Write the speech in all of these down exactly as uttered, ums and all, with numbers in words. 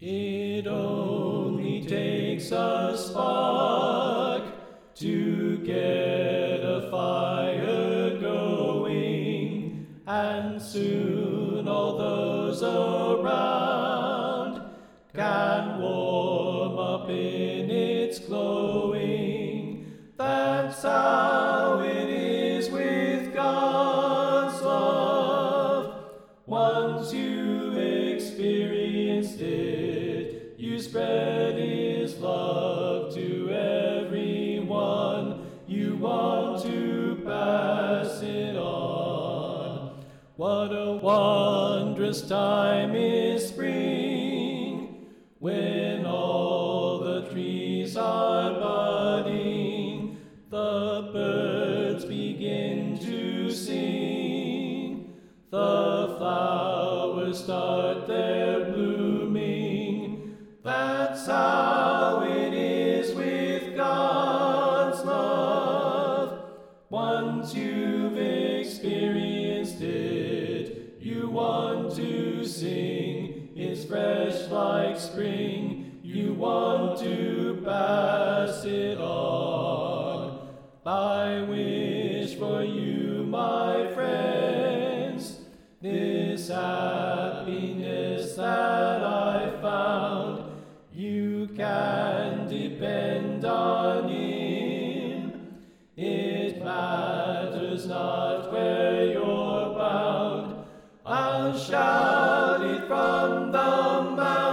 It only takes a spark to get a fire going, and soon all those around can warm up in its glowing. That's how it is with God's love. Once you've experienced it, you spread His love to everyone. You want to pass it on. What a wondrous time is spring, when all the trees are budding, the birds begin to sing, the flowers start their blooming. That's how it is with God's love. Once you've experienced it, you want to sing. It's fresh like spring. You want to pass it on. I wish for you, my friends, this happiness that I found. You can depend on Him. It matters not where you're bound. I'll shout it from the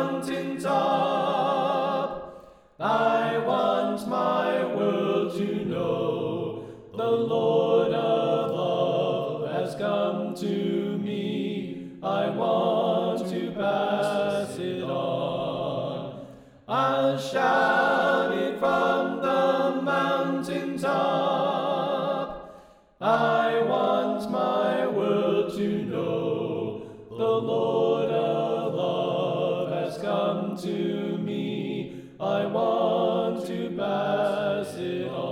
mountaintop. I want my world to know the Lord of love has come to me. I want to pass it on. I'll shout it from the mountaintop. I want my world to know the Lord of love has come to me. I want to pass it on.